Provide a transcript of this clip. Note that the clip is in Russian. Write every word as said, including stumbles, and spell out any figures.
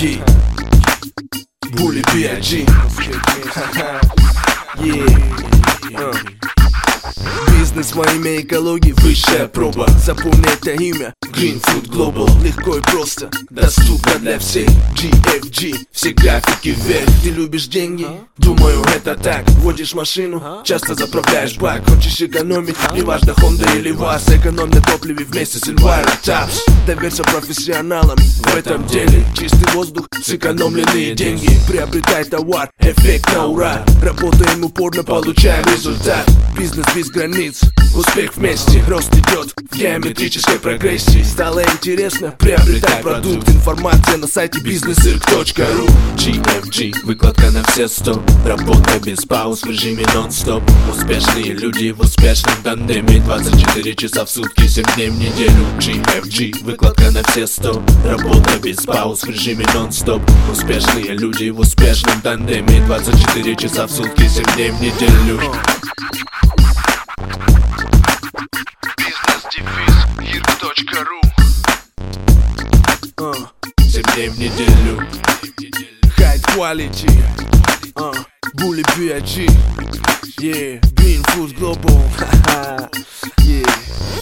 Yeah. Bully би ай джи. Yeah. Бизнес во имя экологии, высшая проба. Запомни это имя, Green Food Global. Легко и просто, доступно для всех. джи эф джи, все графики вверх. Ты любишь деньги? Думаю, это так. Водишь машину, часто заправляешь бак. Хочешь экономить, неважно, Honda или ВАЗ. Экономь на топливе вместе с Envirotaps. Доверься профессионалам в этом деле. Чистый воздух, сэкономленные деньги. Приобретай товар, эффект на ура. Работаем упорно, получаем результат. Бизнес без границ, успех вместе. Рост идет в геометрической прогрессии. Стало интересно? Приобретай продукт. Информация на сайте бизнесырк точка ру. джи эф джи, выкладка на все сто. Работа без пауз в режиме нон-стоп. Успешные люди в успешном тандеме. Двадцать четыре часа в сутки, семь дней в неделю. джи эф джи, выкладка на все сто. Работа без пауз в режиме нон-стоп. Успешные люди в успешном тандеме. Двадцать четыре часа в сутки, семь дней в неделю. бизнес-ирк точка ру. Семь дней в неделю. High quality. uh, Bully би ай джи. Yeah. Green Food Global. Yeah.